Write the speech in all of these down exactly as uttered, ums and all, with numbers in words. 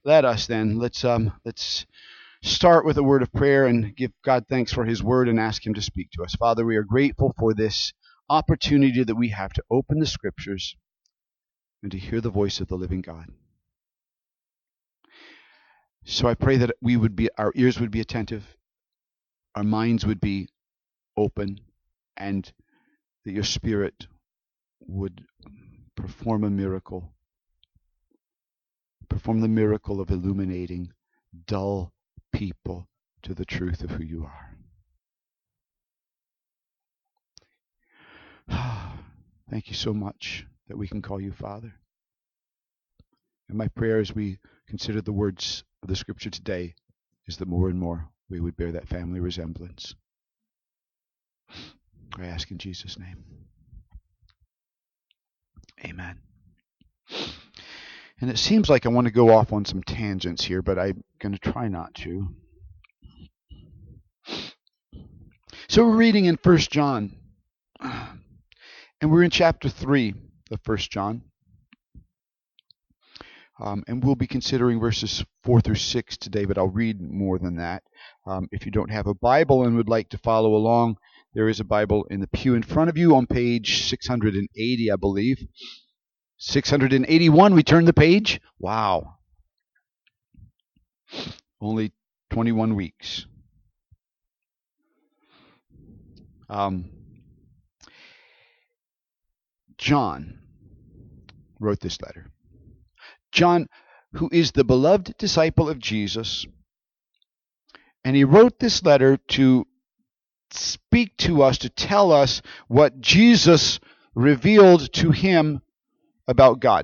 let us then let's um let's start with a word of prayer and give God thanks for his word and ask him to speak to us. Father, we are grateful for this opportunity that we have to open the scriptures and to hear the voice of the living God. So I pray that we would be our ears would be attentive, our minds would be open, and that your spirit would perform a miracle, perform the miracle of illuminating dull people to the truth of who you are. Thank you so much that we can call you Father. And my prayer as we consider the words of the scripture today is that more and more we would bear that family resemblance. I ask in Jesus' name. Amen. And it seems like I want to go off on some tangents here, but I'm going to try not to. So we're reading in First John, and we're in chapter three of First John. Um, and we'll be considering verses four through six today, but I'll read more than that. Um, if you don't have a Bible and would like to follow along, there is a Bible in the pew in front of you on page six hundred eighty, I believe. six hundred eighty-one, we turn the page. Wow. Only twenty-one weeks. Um, John wrote this letter. John, who is the beloved disciple of Jesus, and he wrote this letter to speak to us, to tell us what Jesus revealed to him about God.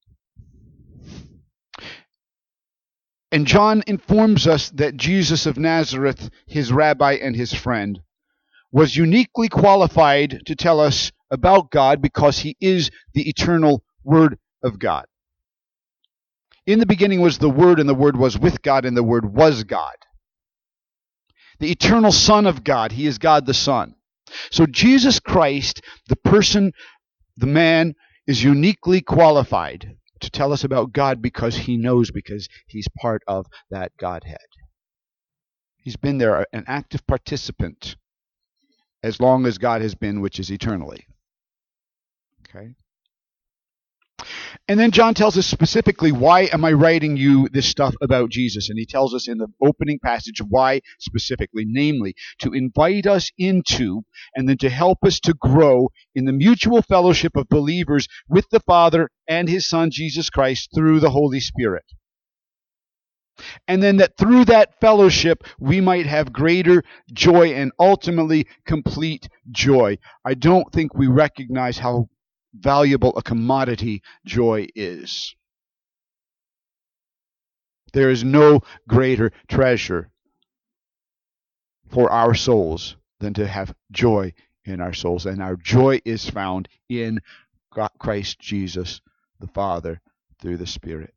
And John informs us that Jesus of Nazareth, his rabbi and his friend, was uniquely qualified to tell us about God because he is the eternal Word of God. In the beginning was the Word, and the Word was with God, and the Word was God. The eternal Son of God. He is God the Son. So Jesus Christ, the person, the man, is uniquely qualified to tell us about God because he knows, because he's part of that Godhead. He's been there, an active participant, as long as God has been, which is eternally. Okay? And then John tells us specifically, why am I writing you this stuff about Jesus? And he tells us in the opening passage why specifically, namely, to invite us into and then to help us to grow in the mutual fellowship of believers with the Father and his Son, Jesus Christ, through the Holy Spirit. And then that through that fellowship, we might have greater joy and ultimately complete joy. I don't think we recognize how valuable a commodity joy is. There is no greater treasure for our souls than to have joy in our souls. And our joy is found in Christ Jesus, the Father, through the Spirit.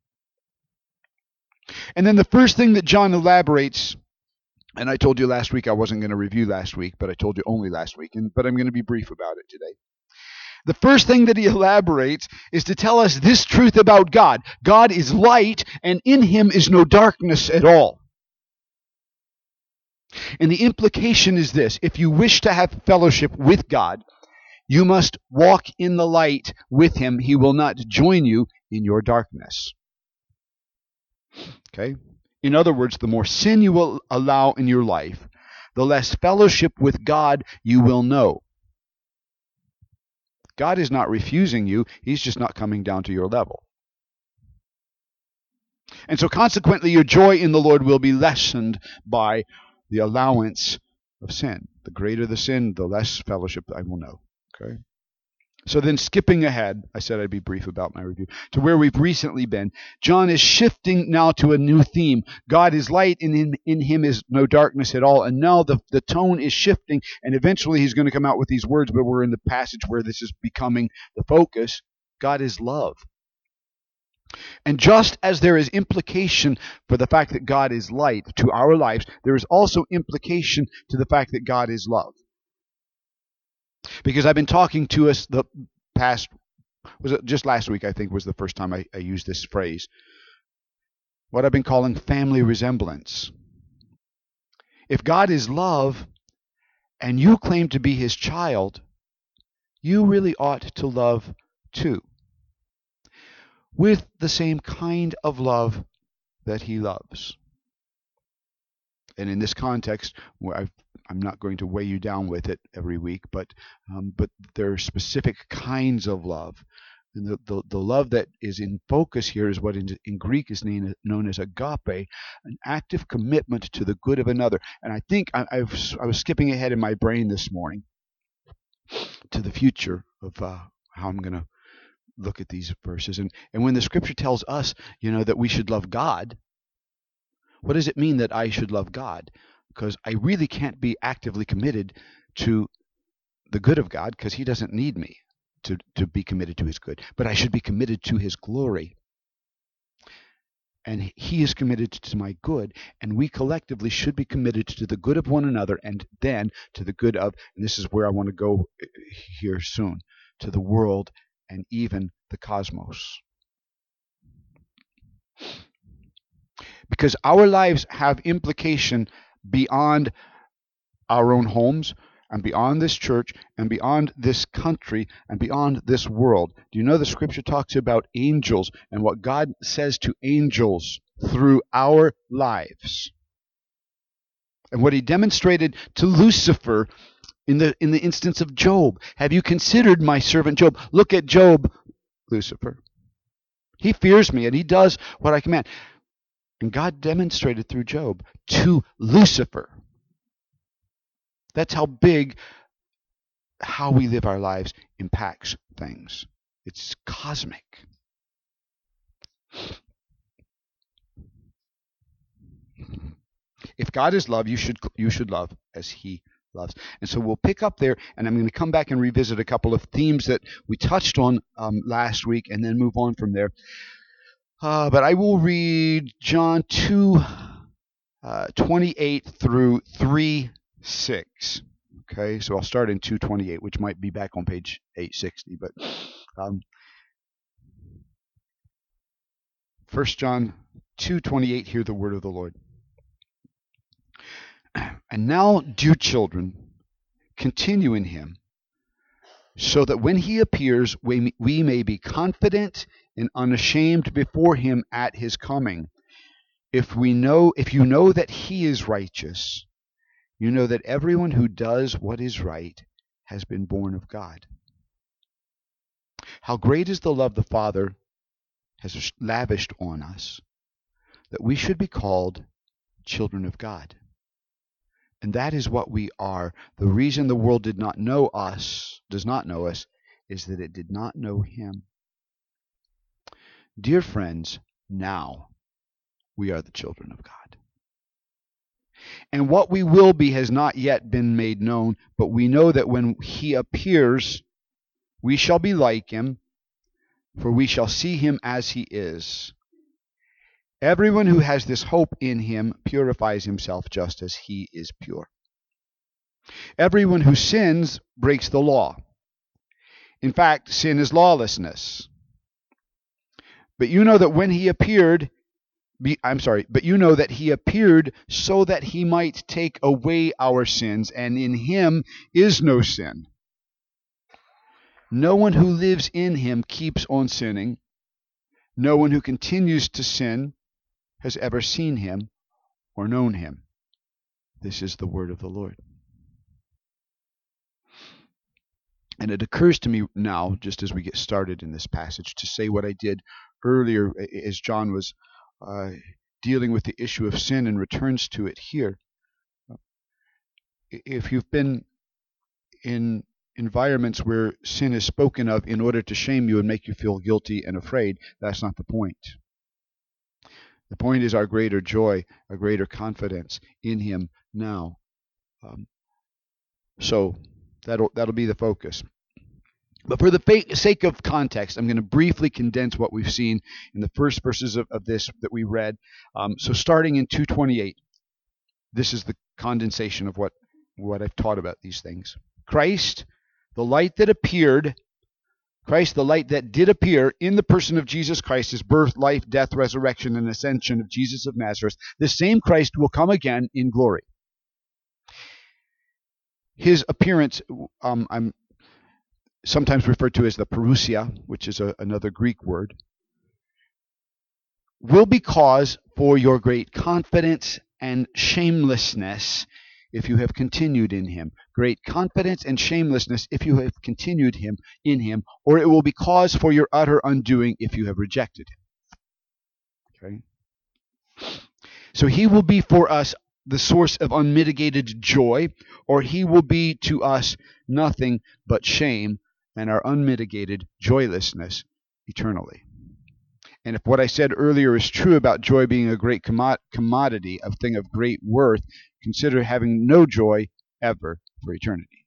And then the first thing that John elaborates, and I told you last week I wasn't going to review last week, but I told you only last week, and, but I'm going to be brief about it today. The first thing that he elaborates is to tell us this truth about God. God is light, and in him is no darkness at all. And the implication is this: if you wish to have fellowship with God, you must walk in the light with him. He will not join you in your darkness. Okay? In other words, the more sin you will allow in your life, the less fellowship with God you will know. God is not refusing you. He's just not coming down to your level. And so consequently, your joy in the Lord will be lessened by the allowance of sin. The greater the sin, the less fellowship I will know. Okay? So then skipping ahead, I said I'd be brief about my review, to where we've recently been. John is shifting now to a new theme. God is light, and in, in him is no darkness at all. And now the, the tone is shifting, and eventually he's going to come out with these words, but we're in the passage where this is becoming the focus. God is love. And just as there is implication for the fact that God is light to our lives, there is also implication to the fact that God is love. Because I've been talking to us the past, was it just last week, I think, was the first time I, I used this phrase. what I've been calling family resemblance. If God is love and you claim to be his child, you really ought to love too, with the same kind of love that he loves. And in this context, where I've, I'm not going to weigh you down with it every week, but um, but there are specific kinds of love. And the, the, the love that is in focus here is what in, in Greek is named, known as agape, an active commitment to the good of another. And I think I, I, was, I was skipping ahead in my brain this morning to the future of uh, how I'm going to look at these verses. And, and when the scripture tells us, you know, that we should love God, what does it mean that I should love God? Because I really can't be actively committed to the good of God because he doesn't need me to, to be committed to his good. But I should be committed to his glory. And he is committed to my good. And we collectively should be committed to the good of one another and then to the good of, and this is where I want to go here soon, to the world and even the cosmos. Because our lives have implication beyond our own homes and beyond this church and beyond this country and beyond this world. Do you know the scripture talks about angels and what God says to angels through our lives? And what he demonstrated to Lucifer in the in the instance of Job. Have you considered my servant Job? Look at Job, Lucifer. He fears me and he does what I command. And God demonstrated through Job to Lucifer. That's how big how we live our lives impacts things. It's cosmic. If God is love, you should you should love as he loves. And so we'll pick up there, and I'm going to come back and revisit a couple of themes that we touched on um, last week and then move on from there. Uh, but I will read John two, uh, twenty-eight through three six. Okay, so I'll start in two twenty-eight, which might be back on page eight sixty. But um, First John two twenty-eight, hear the word of the Lord. And now, dear children, continue in him, so that when he appears, we, we may be confident and unashamed before him at his coming. If we know, if you know that he is righteous, you know that everyone who does what is right has been born of God. How great is the love the Father has lavished on us, that we should be called children of God. And that is what we are. The reason the world did not know us, does not know us, is that it did not know him. Dear friends, now we are the children of God. And what we will be has not yet been made known, but we know that when he appears, we shall be like him, for we shall see him as he is. Everyone who has this hope in him purifies himself just as he is pure. Everyone who sins breaks the law. In fact, sin is lawlessness. But you know that when he appeared, be, I'm sorry, but you know that he appeared so that he might take away our sins, and in him is no sin. No one who lives in him keeps on sinning. No one who continues to sin has ever seen him or known him. This is the word of the Lord. And it occurs to me now, just as we get started in this passage, to say what I did earlier as John was uh, dealing with the issue of sin and returns to it here. If you've been in environments where sin is spoken of in order to shame you and make you feel guilty and afraid, that's not the point. The point is our greater joy, our greater confidence in him now. Um, so that'll that'll be the focus. But for the fa- sake of context, I'm going to briefly condense what we've seen in the first verses of, of this that we read. Um, so starting in two twenty-eight, this is the condensation of what, what I've taught about these things. Christ, the light that appeared Christ, the light that did appear in the person of Jesus Christ, his birth, life, death, resurrection, and ascension of Jesus of Nazareth, the same Christ will come again in glory. His appearance, um, I'm sometimes referred to as the parousia, which is a, another Greek word, will be cause for your great confidence and shamelessness if you have continued in him. Great confidence and shamelessness if you have continued him in him, or it will be cause for your utter undoing if you have rejected him. Okay? So he will be for us the source of unmitigated joy, or he will be to us nothing but shame and our unmitigated joylessness eternally. And if what I said earlier is true about joy being a great commodity, a thing of great worth, consider having no joy ever for eternity.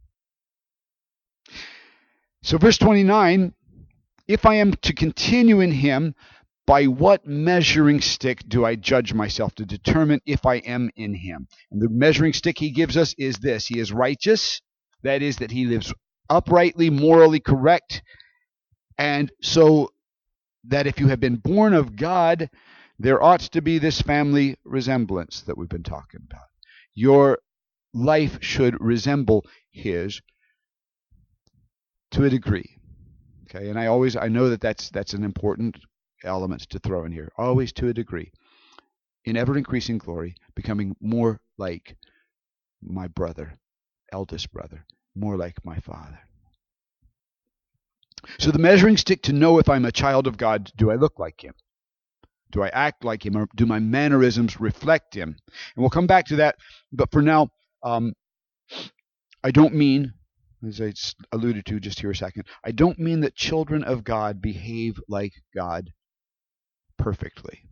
So verse twenty-nine, if I am to continue in him, by what measuring stick do I judge myself to determine if I am in him? And the measuring stick he gives us is this. He is righteous. That is, that he lives uprightly, morally correct. And so that if you have been born of God, there ought to be this family resemblance that we've been talking about. Your life should resemble his to a degree. Okay, and I always I know that that's that's an important element to throw in here. Always to a degree. In ever increasing glory, becoming more like my brother, eldest brother, more like my father. So the measuring stick to know if I'm a child of God, do I look like him? Do I act like him, or do my mannerisms reflect him? And we'll come back to that, but for now, um, I don't mean, as I alluded to just here a second, I don't mean that children of God behave like God perfectly.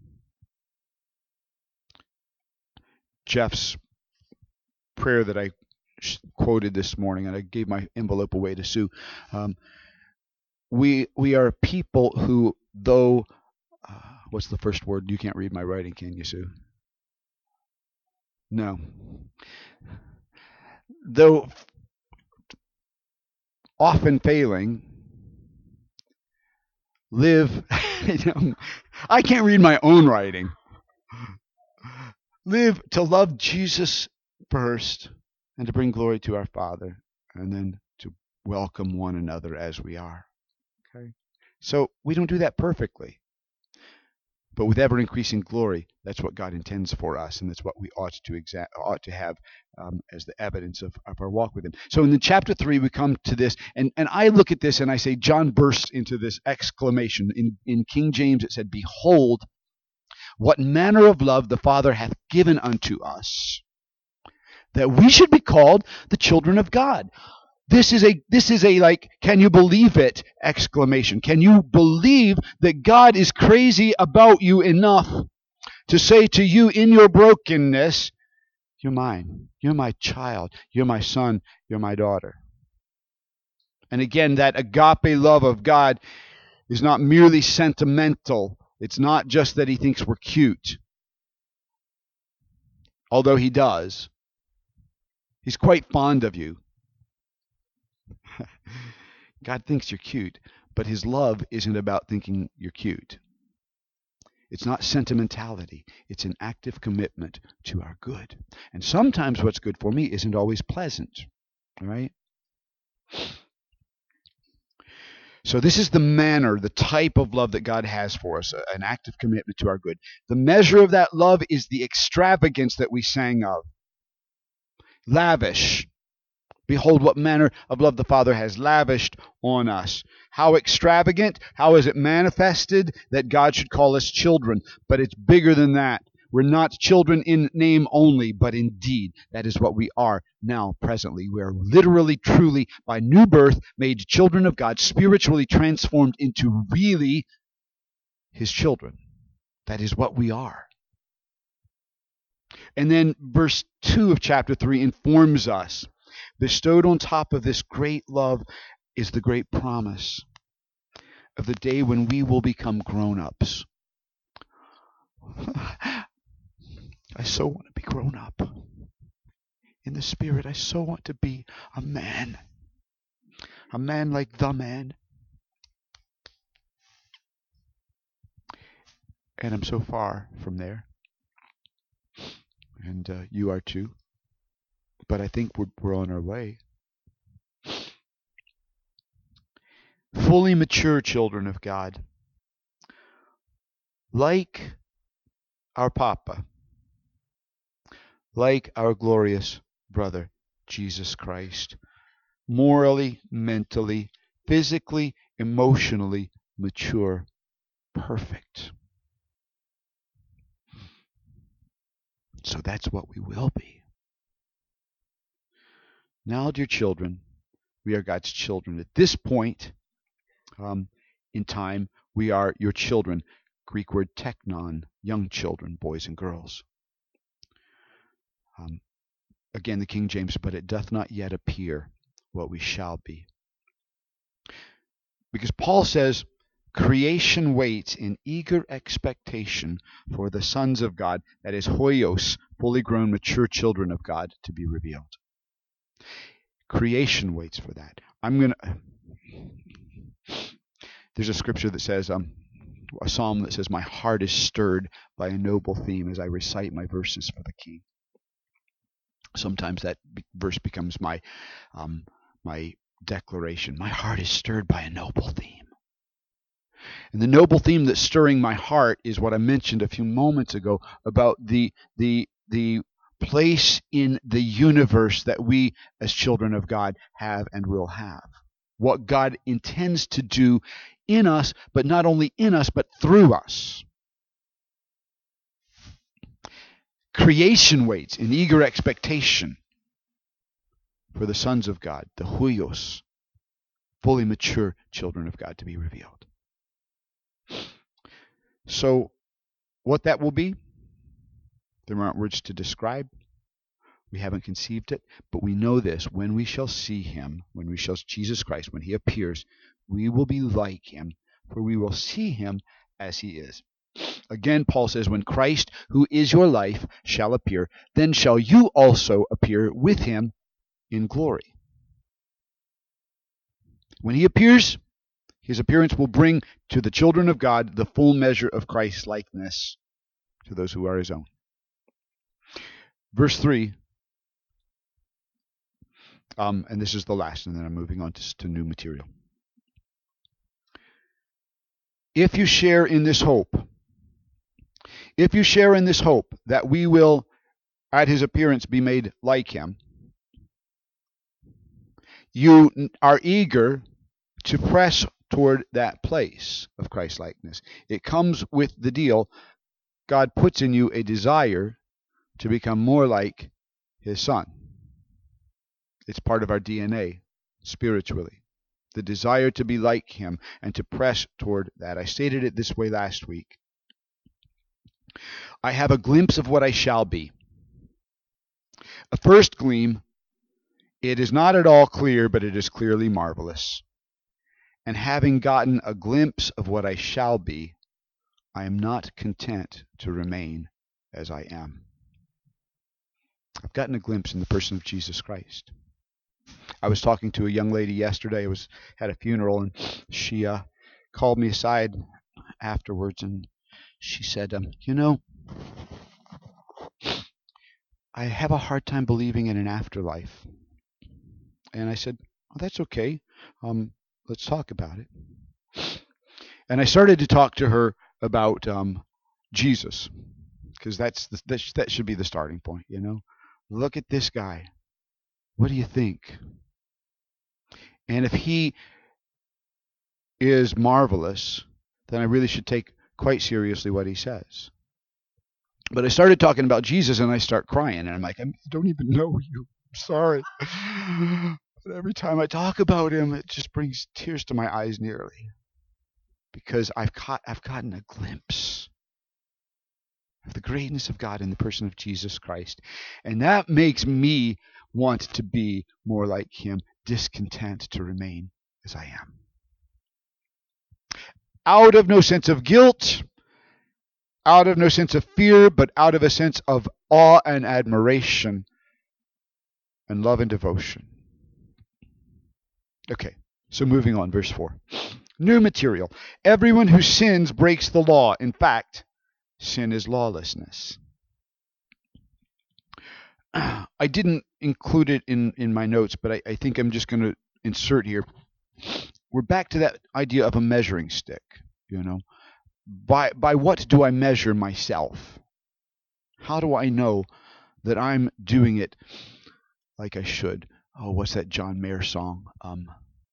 Jeff's prayer that I quoted this morning, and I gave my envelope away to Sue, um, We we are people who, though, uh, what's the first word? You can't read my writing, can you, Sue? No. Though often failing, live, you know, I can't read my own writing. Live to love Jesus first and to bring glory to our Father, and then to welcome one another as we are. Okay, so we don't do that perfectly, but with ever increasing glory, that's what God intends for us, and that's what we ought to exa- ought to have um, as the evidence of, of our walk with Him. So in the chapter three, we come to this, and, and I look at this and I say, John bursts into this exclamation. In, in King James, it said, "Behold, what manner of love the Father hath given unto us, that we should be called the children of God." This is a this is a like, can you believe it exclamation. Can you believe that God is crazy about you enough to say to you in your brokenness, you're mine, you're my child, you're my son, you're my daughter. And again, that agape love of God is not merely sentimental. It's not just that he thinks we're cute, although he does. He's quite fond of you. God thinks you're cute, but his love isn't about thinking you're cute. It's not sentimentality. It's an active commitment to our good. And sometimes what's good for me isn't always pleasant. All right? So this is the manner, the type of love that God has for us, an active commitment to our good. The measure of that love is the extravagance that we sang of. Lavish. Behold, what manner of love the Father has lavished on us. How extravagant? How is it manifested that God should call us children? But it's bigger than that. We're not children in name only, but in deed. That is what we are now, presently. We are literally, truly, by new birth, made children of God, spiritually transformed into really his children. That is what we are. And then verse two of chapter three informs us. Bestowed on top of this great love is the great promise of the day when we will become grown-ups. I so want to be grown up. In the spirit, I so want to be a man. A man like the man. And I'm so far from there. And uh, you are too. But I think we're, we're on our way. Fully mature children of God. Like our Papa. Like our glorious brother, Jesus Christ. Morally, mentally, physically, emotionally mature. Perfect. So that's what we will be. Now, dear children, we are God's children. At this point um, in time, we are your children. Greek word teknon, young children, boys and girls. Um, again, the King James, but it doth not yet appear what we shall be. Because Paul says, creation waits in eager expectation for the sons of God, that is, hoios, fully grown, mature children of God, to be revealed. Creation waits for that. I'm going to... There's a scripture that says, um, a psalm that says, my heart is stirred by a noble theme as I recite my verses for the King. Sometimes that verse becomes my um, my declaration. My heart is stirred by a noble theme. And the noble theme that's stirring my heart is what I mentioned a few moments ago about the the the place in the universe that we as children of God have and will have. What God intends to do in us, but not only in us, but through us. Creation waits in eager expectation for the sons of God, the huios, fully mature children of God, to be revealed. So, what that will be, there aren't words to describe. We haven't conceived it, but we know this. When we shall see him, when we shall Jesus Christ, when he appears, we will be like him, for we will see him as he is. Again, Paul says, when Christ, who is your life, shall appear, then shall you also appear with him in glory. When he appears, his appearance will bring to the children of God the full measure of Christ's likeness to those who are his own. Verse three, um, and this is the last, and then I'm moving on to, to new material. If you share in this hope, if you share in this hope that we will, at his appearance, be made like him, you are eager to press toward that place of Christ-likeness. It comes with the deal. God puts in you a desire to become more like his Son. It's part of our D N A spiritually. The desire to be like him and to press toward that. I stated it this way last week. I have a glimpse of what I shall be. A first gleam. It is not at all clear, but it is clearly marvelous. And having gotten a glimpse of what I shall be, I am not content to remain as I am. I've gotten a glimpse in the person of Jesus Christ. I was talking to a young lady yesterday. I was had a funeral, and she uh, called me aside afterwards, and she said, um, you know, I have a hard time believing in an afterlife. And I said, oh, that's okay. Um, let's talk about it. And I started to talk to her about um, Jesus, because that's the, that, sh- that should be the starting point, you know. Look at this guy. What do you think? And if he is marvelous, then I really should take quite seriously what he says. But I started talking about Jesus, and I start crying, and I'm like, I don't even know you. I'm sorry. But every time I talk about him, it just brings tears to my eyes nearly. Because I've caught, I've gotten a glimpse of the greatness of God in the person of Jesus Christ. And that makes me want to be more like him, discontent to remain as I am. Out of no sense of guilt, out of no sense of fear, but out of a sense of awe and admiration and love and devotion. Okay, so moving on, verse four. New material. Everyone who sins breaks the law. In fact, sin is lawlessness. I didn't include it in, in my notes, but I, I think I'm just going to insert here. We're back to that idea of a measuring stick, you know. By, by what do I measure myself? How do I know that I'm doing it like I should? Oh, what's that John Mayer song? Um,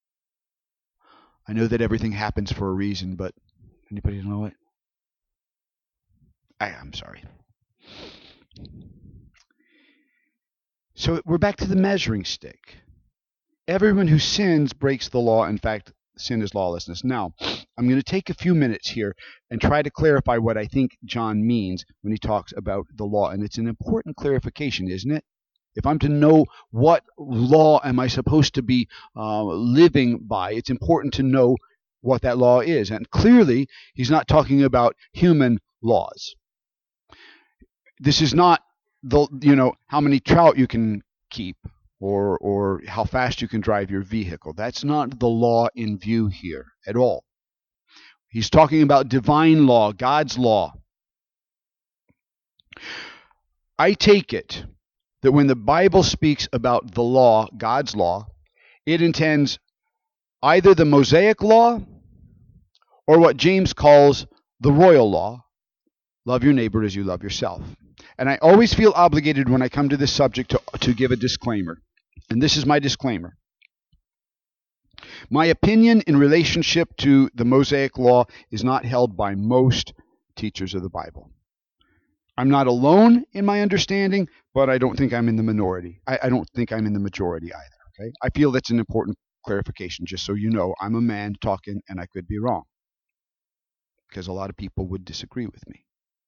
I know that everything happens for a reason, but anybody know it? I, I'm sorry. So we're back to the measuring stick. Everyone who sins breaks the law. In fact, sin is lawlessness. Now, I'm going to take a few minutes here and try to clarify what I think John means when he talks about the law. And it's an important clarification, isn't it? If I'm to know what law am I supposed to be uh, living by, it's important to know what that law is. And clearly, he's not talking about human laws. This is not the, you know, how many trout you can keep or or how fast you can drive your vehicle. That's not the law in view here at all. He's talking about divine law, God's law. I take it that when the Bible speaks about the law, God's law, it intends either the Mosaic law or what James calls the royal law. Love your neighbor as you love yourself. And I always feel obligated when I come to this subject to, to give a disclaimer. And this is my disclaimer. My opinion in relationship to the Mosaic law is not held by most teachers of the Bible. I'm not alone in my understanding, but I don't think I'm in the minority. I, I don't think I'm in the majority either. Okay? I feel that's an important clarification, just so you know. I'm a man talking, and I could be wrong, because a lot of people would disagree with me.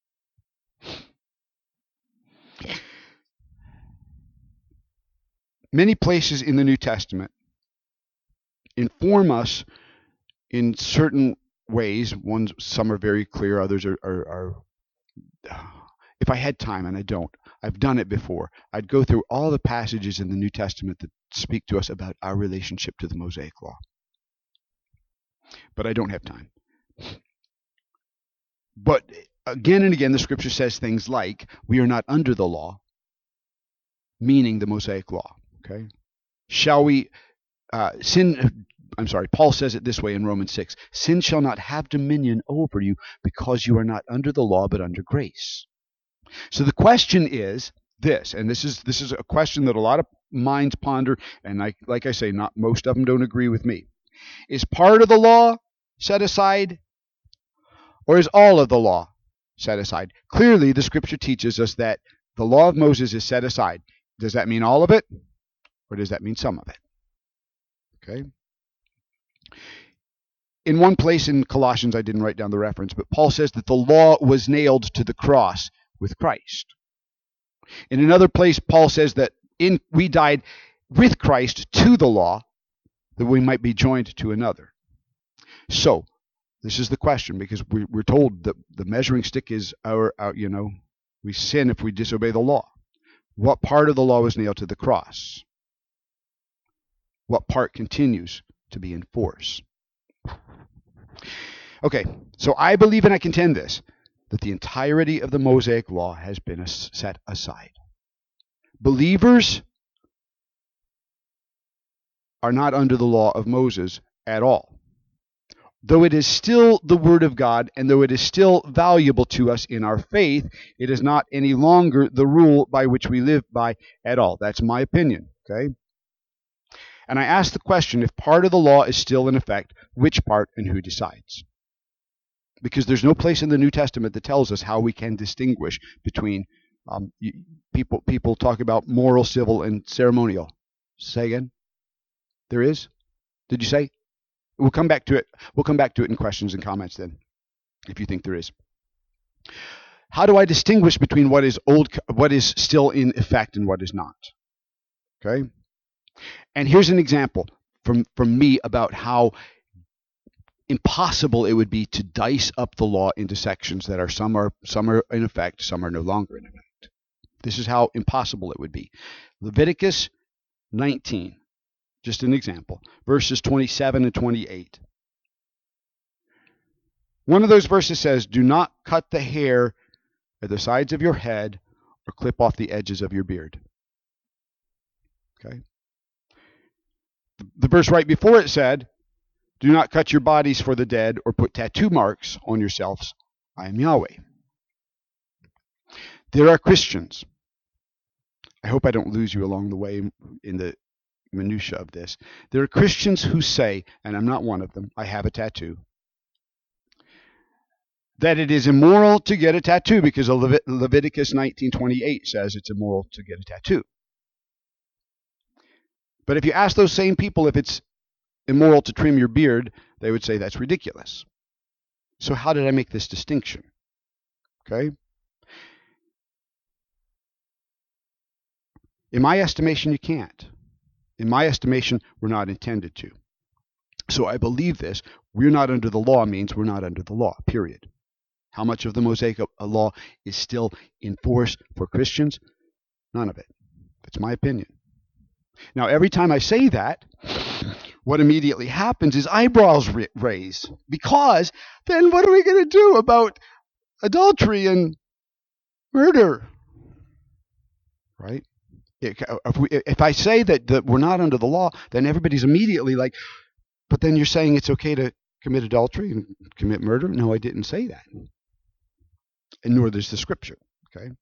Many places in the New Testament inform us in certain ways. One, some are very clear, others are, are, are. If I had time, and I don't, I've done it before, I'd go through all the passages in the New Testament that speak to us about our relationship to the Mosaic law. But I don't have time. But again and again, the scripture says things like, we are not under the law, meaning the Mosaic law. Okay? Shall we uh, sin? I'm sorry, Paul says it this way in Romans six. Sin shall not have dominion over you because you are not under the law but under grace. So the question is this, and this is this is a question that a lot of minds ponder, and I, like I say, not most of them don't agree with me. Is part of the law set aside, or is all of the law set aside? Clearly, the scripture teaches us that the law of Moses is set aside. Does that mean all of it? Or does that mean some of it? Okay. In one place in Colossians, I didn't write down the reference, but Paul says that the law was nailed to the cross with Christ. In another place, Paul says that in we died with Christ to the law, that we might be joined to another. So, this is the question, because we, we're told that the measuring stick is our, our, you know, we sin if we disobey the law. What part of the law was nailed to the cross? What part continues to be in force? Okay, so I believe and I contend this, that the entirety of the Mosaic law has been set aside. Believers are not under the law of Moses at all. Though it is still the Word of God, and though it is still valuable to us in our faith, it is not any longer the rule by which we live by at all. That's my opinion, okay? And I ask the question, if part of the law is still in effect, which part and who decides? Because there's no place in the New Testament that tells us how we can distinguish between um, people. People talk about moral, civil, and ceremonial. Say again? There is? Did you say? We'll come back to it. We'll come back to it in questions and comments then, if you think there is. How do I distinguish between what is old, what is still in effect, and what is not? Okay. And here's an example from, from me about how impossible it would be to dice up the law into sections that are some are some are in effect, some are no longer in effect. This is how impossible it would be. Leviticus nineteen, just an example, verses twenty-seven and twenty-eight. One of those verses says, "Do not cut the hair at the sides of your head or clip off the edges of your beard. Okay? The verse right before it said, do not cut your bodies for the dead or put tattoo marks on yourselves. I am Yahweh. There are Christians. I hope I don't lose you along the way in the minutia of this. There are Christians who say, and I'm not one of them, I have a tattoo, that it is immoral to get a tattoo because Levit- Leviticus nineteen twenty-eight says it's immoral to get a tattoo. But if you ask those same people if it's immoral to trim your beard, they would say that's ridiculous. So how did I make this distinction? Okay? In my estimation, you can't. In my estimation, we're not intended to. So I believe this. We're not under the law means we're not under the law, period. How much of the Mosaic law is still in force for Christians? None of it. That's my opinion. Now, every time I say that, what immediately happens is eyebrows raise. Because then what are we going to do about adultery and murder? Right? If, we, if I say that, that we're not under the law, then everybody's immediately like, but then you're saying it's okay to commit adultery and commit murder? No, I didn't say that. And nor does the scripture. Okay?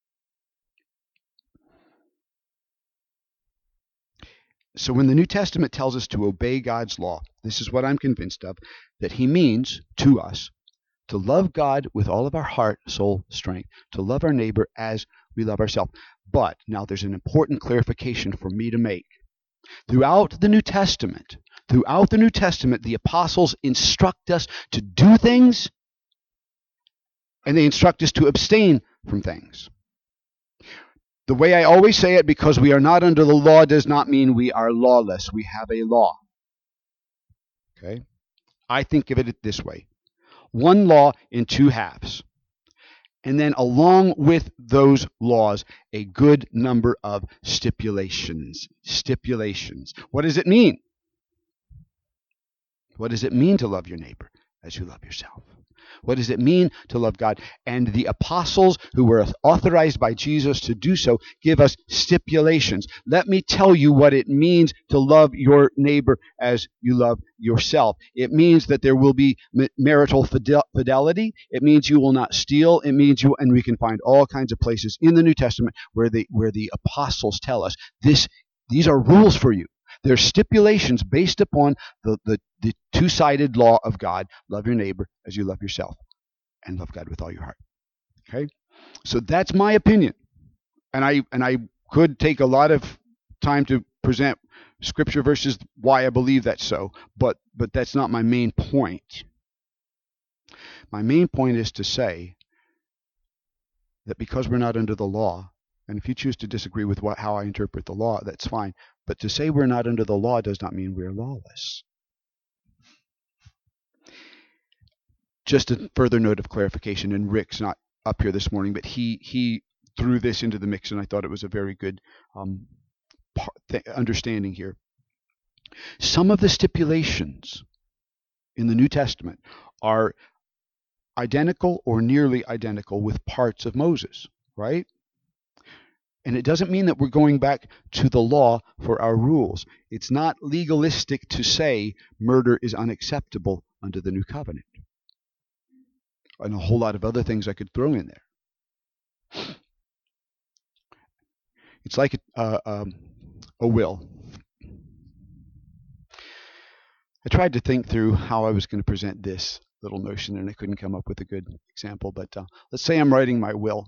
So when the New Testament tells us to obey God's law, this is what I'm convinced of, that he means to us to love God with all of our heart, soul, strength, to love our neighbor as we love ourselves. But now there's an important clarification for me to make. Throughout the New Testament, throughout the New Testament, the apostles instruct us to do things, and they instruct us to abstain from things. The way I always say it, because we are not under the law does not mean we are lawless. We have a law. Okay? I think of it this way. One law in two halves. And then along with those laws, a good number of stipulations. Stipulations. What does it mean? What does it mean to love your neighbor as you love yourself? What does it mean to love God? And the apostles who were authorized by Jesus to do so give us stipulations. Let me tell you what it means to love your neighbor as you love yourself. It means that there will be marital fidelity. It means you will not steal. It means you, and we can find all kinds of places in the New Testament where the where the apostles tell us this. These are rules for you. They're stipulations based upon the, the, the two-sided law of God. Love your neighbor as you love yourself, and love God with all your heart. Okay? So that's my opinion. And I and I could take a lot of time to present scripture verses why I believe that's so, but but that's not my main point. My main point is to say that because we're not under the law, and if you choose to disagree with what, how I interpret the law, that's fine. But to say we're not under the law does not mean we're lawless. Just a further note of clarification, and Rick's not up here this morning, but he he threw this into the mix, and I thought it was a very good um, th- understanding here. Some of the stipulations in the New Testament are identical or nearly identical with parts of Moses, right? And it doesn't mean that we're going back to the law for our rules. It's not legalistic to say murder is unacceptable under the new covenant. And a whole lot of other things I could throw in there. It's like a, uh, um, a will. I tried to think through how I was going to present this little notion, and I couldn't come up with a good example. But uh, let's say I'm writing my will.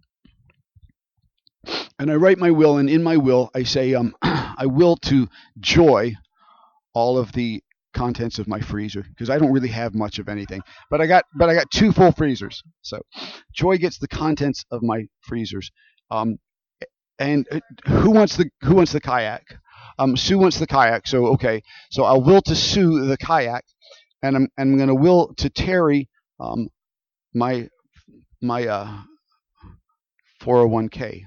And I write my will, and in my will, I say, um, I will to Joy all of the contents of my freezer, because I don't really have much of anything. But I got, but I got two full freezers. So Joy gets the contents of my freezers. Um, and who wants the who wants the kayak? Um, Sue wants the kayak. So okay, so I'll will to Sue the kayak, and I'm and I'm going to will to Terry um, my my uh, four oh one k.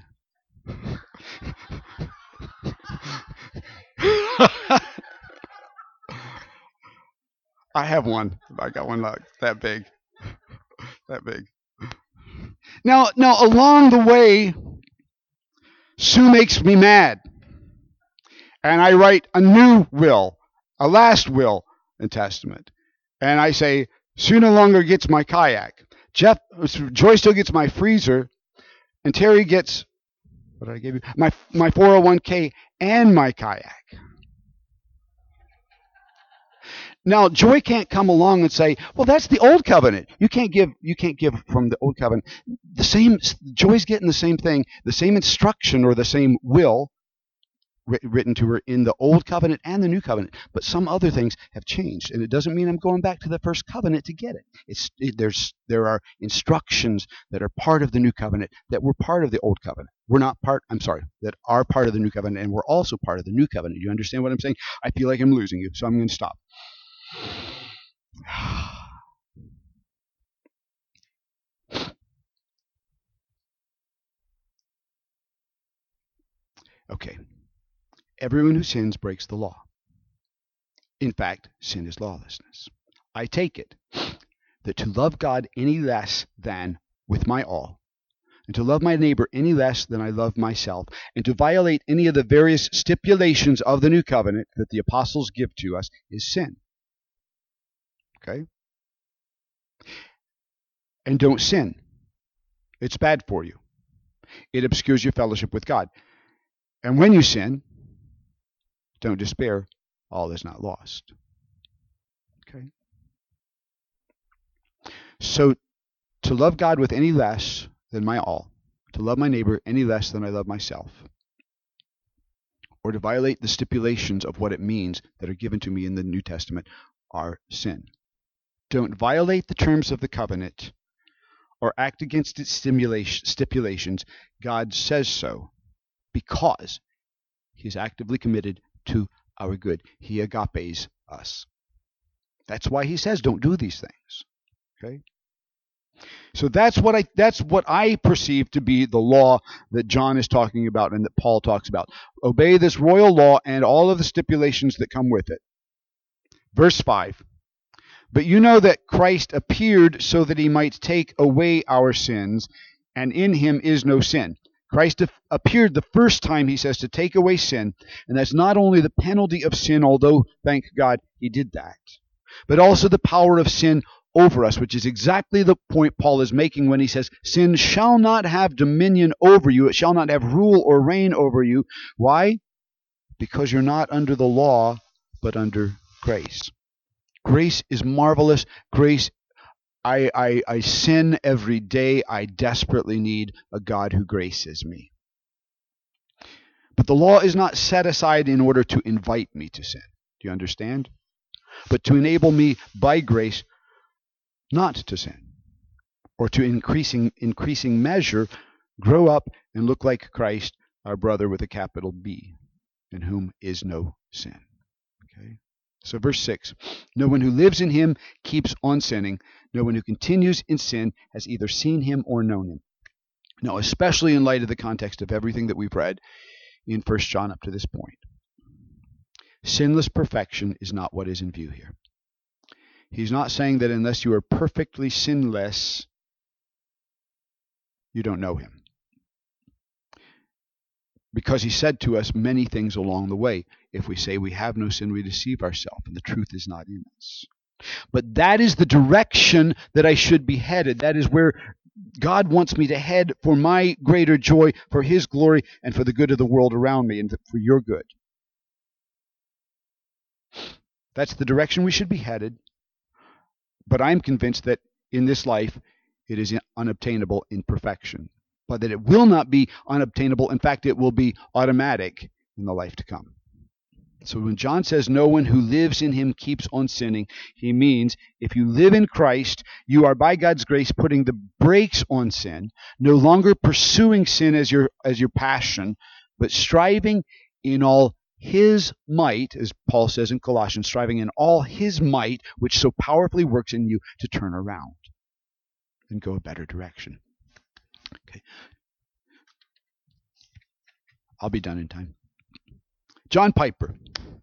I have one. I got one like that big. That big. Now, now along the way, Sue makes me mad, and I write a new will, a last will and testament, and I say Sue no longer gets my kayak. Jeff, Joy still gets my freezer, and Terry gets what did I give you? My my four oh one k and my kayak. Now, Joy can't come along and say, "Well, that's the old covenant. You can't give. You can't give from the old covenant." The same. Joy's getting the same thing, the same instruction or the same will written to her in the old covenant and the new covenant. But some other things have changed, and it doesn't mean I'm going back to the first covenant to get it. It's it, there's there are instructions that are part of the new covenant that were part of the old covenant. We're not part. I'm sorry, that are part of the new covenant, and we're also part of the new covenant. You understand what I'm saying? I feel like I'm losing you, so I'm going to stop. Okay. Everyone who sins breaks the law. In fact, sin is lawlessness. I take it that to love God any less than with my all, and to love my neighbor any less than I love myself, and to violate any of the various stipulations of the new covenant that the apostles give to us is sin. Okay? And don't sin. It's bad for you. It obscures your fellowship with God. And when you sin, don't despair. All is not lost. Okay? So, to love God with any less than my all, to love my neighbor any less than I love myself, or to violate the stipulations of what it means that are given to me in the New Testament are sin. Don't violate the terms of the covenant or act against its stipulations. God says so because He's actively committed to our good. He agapes us. That's why He says don't do these things. Okay? So that's what I that's what I perceive to be the law that John is talking about and that Paul talks about. Obey this royal law and all of the stipulations that come with it. Verse five. But you know that Christ appeared so that He might take away our sins, and in Him is no sin. Christ appeared the first time, he says, to take away sin, and that's not only the penalty of sin, although, thank God, He did that, but also the power of sin over us, which is exactly the point Paul is making when he says, sin shall not have dominion over you, it shall not have rule or reign over you. Why? Because you're not under the law, but under grace. Grace is marvelous. Grace, I, I, I sin every day. I desperately need a God who graces me. But the law is not set aside in order to invite me to sin. Do you understand? But to enable me by grace not to sin, or to increasing increasing measure grow up and look like Christ, our brother with a capital B, in whom is no sin. Okay? So verse six, no one who lives in Him keeps on sinning. No one who continues in sin has either seen Him or known Him. Now, especially in light of the context of everything that we've read in First John up to this point, sinless perfection is not what is in view here. He's not saying that unless you are perfectly sinless, you don't know Him. Because He said to us many things along the way. If we say we have no sin, we deceive ourselves, and the truth is not in us. But that is the direction that I should be headed. That is where God wants me to head for my greater joy, for His glory, and for the good of the world around me, and for your good. That's the direction we should be headed. But I'm convinced that in this life, it is unobtainable in perfection. But that it will not be unobtainable. In fact, it will be automatic in the life to come. So when John says no one who lives in Him keeps on sinning, he means if you live in Christ, you are by God's grace putting the brakes on sin, no longer pursuing sin as your as your passion, but striving in all His might, as Paul says in Colossians, striving in all His might, which so powerfully works in you to turn around and go a better direction. Okay. I'll be done in time. John Piper.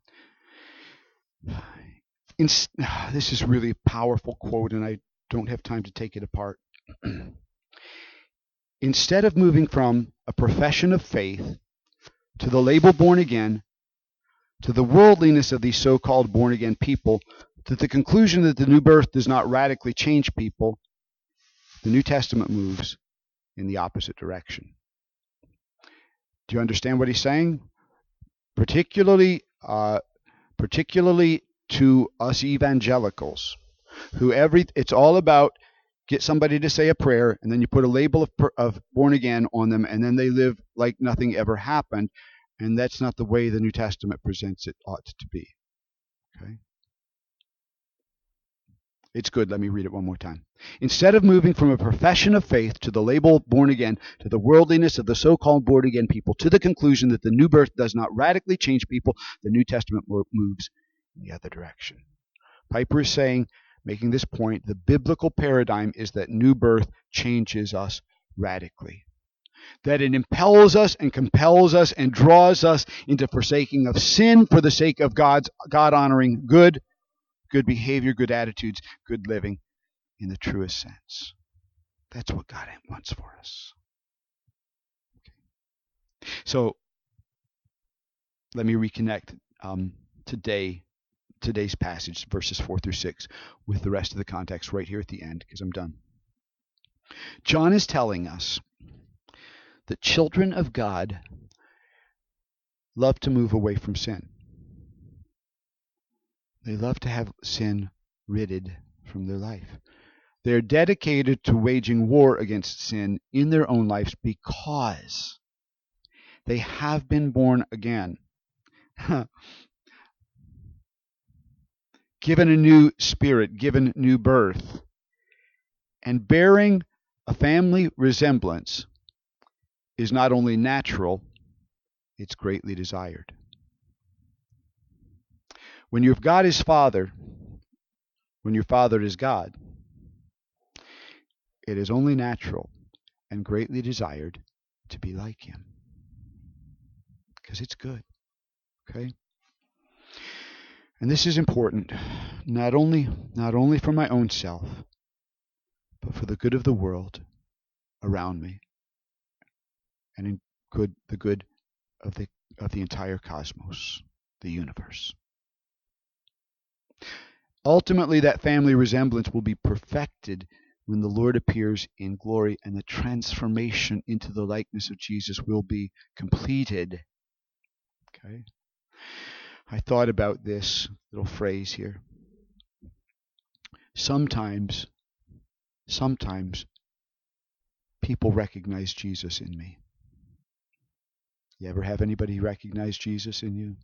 In, this is really a powerful quote, and I don't have time to take it apart. Instead of moving from a profession of faith to the label born again, to the worldliness of these so-called born again people, to the conclusion that the new birth does not radically change people, the New Testament moves in the opposite direction. Do you understand what he's saying? Particularly, uh, particularly to us evangelicals, who every it's all about get somebody to say a prayer, and then you put a label of, of born again on them, and then they live like nothing ever happened, and that's not the way the New Testament presents it ought to be. Okay. It's good. Let me read it one more time. Instead of moving from a profession of faith to the label born again, to the worldliness of the so-called born again people, to the conclusion that the new birth does not radically change people, the New Testament moves in the other direction. Piper is saying, making this point, the biblical paradigm is that new birth changes us radically. That it impels us and compels us and draws us into forsaking of sin for the sake of God's God-honoring good, good behavior, good attitudes, good living in the truest sense. That's what God wants for us. Okay. So let me reconnect um, today, today's passage, verses four through six, with the rest of the context right here at the end, because I'm done. John is telling us that children of God love to move away from sin. They love to have sin ridded from their life. They're dedicated to waging war against sin in their own lives because they have been born again. Given a new spirit, given new birth, and bearing a family resemblance is not only natural, it's greatly desired. When your God is Father, when your Father is God, it is only natural and greatly desired to be like Him. Because it's good. Okay? And this is important, not only, not only for my own self, but for the good of the world around me, and in good the good of the of the entire cosmos, the universe. Ultimately, that family resemblance will be perfected when the Lord appears in glory, and the transformation into the likeness of Jesus will be completed. Okay? I thought about this little phrase here. Sometimes, sometimes people recognize Jesus in me. You ever have anybody recognize Jesus in you?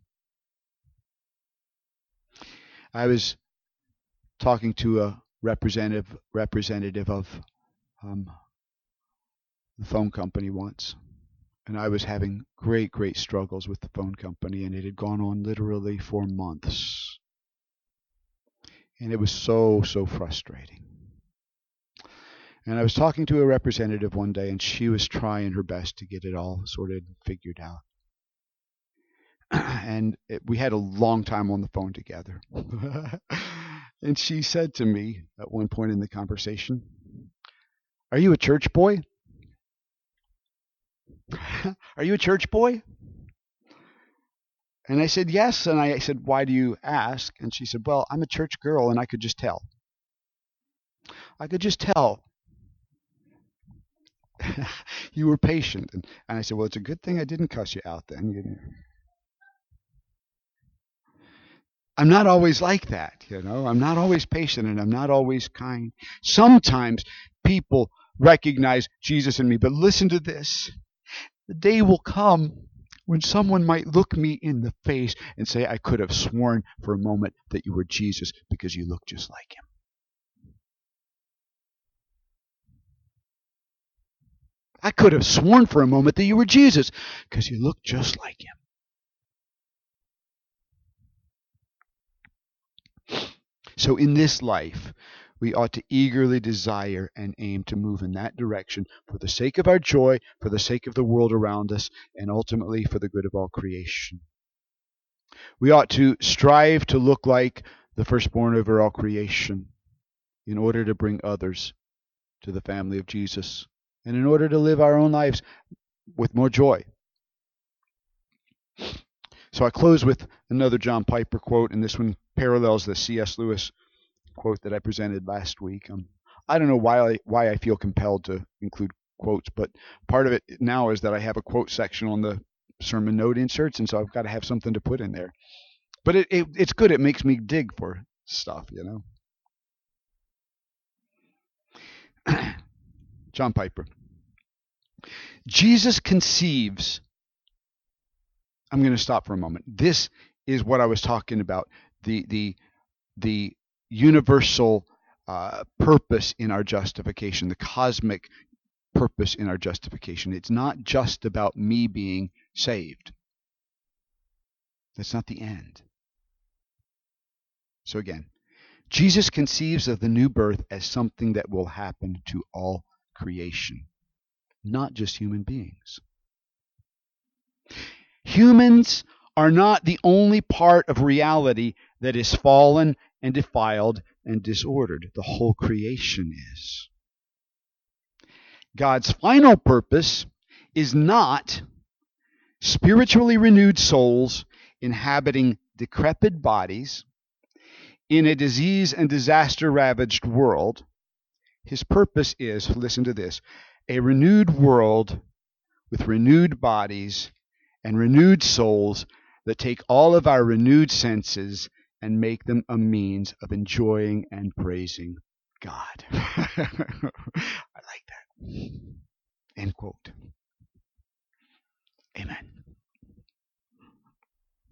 I was talking to a representative representative of um, the phone company once, and I was having great, great struggles with the phone company, and it had gone on literally for months, and it was so, so frustrating. And I was talking to a representative one day, and she was trying her best to get it all sort of figured out. And it, we had a long time on the phone together. And she said to me at one point in the conversation, "Are you a church boy? Are you a church boy?" And I said, "Yes." And I said, "Why do you ask?" And she said, "Well, I'm a church girl, and I could just tell. I could just tell you were patient." And, and I said, "Well, it's a good thing I didn't cuss you out then. You know. I'm not always like that, you know. I'm not always patient, and I'm not always kind. Sometimes people recognize Jesus in me, but listen to this. The day will come when someone might look me in the face and say, I could have sworn for a moment that you were Jesus because you look just like Him. I could have sworn for a moment that you were Jesus because you look just like Him. So in this life, we ought to eagerly desire and aim to move in that direction for the sake of our joy, for the sake of the world around us, and ultimately for the good of all creation. We ought to strive to look like the firstborn over all creation in order to bring others to the family of Jesus and in order to live our own lives with more joy. So I close with another John Piper quote, and this one parallels the C S Lewis quote that I presented last week. Um, I don't know why I, why I feel compelled to include quotes, but part of it now is that I have a quote section on the sermon note inserts, and so I've got to have something to put in there. But it, it it's good. It makes me dig for stuff, you know. John Piper. Jesus conceives. I'm going to stop for a moment. This is what I was talking about. The the the universal uh, purpose in our justification, the cosmic purpose in our justification. It's not just about me being saved. That's not the end. So again, Jesus conceives of the new birth as something that will happen to all creation, not just human beings. Humans are not the only part of reality that is fallen and defiled and disordered. The whole creation is. God's final purpose is not spiritually renewed souls inhabiting decrepit bodies in a disease and disaster ravaged world. His purpose is, listen to this, a renewed world with renewed bodies and renewed souls that take all of our renewed senses and make them a means of enjoying and praising God. I like that. End quote. Amen.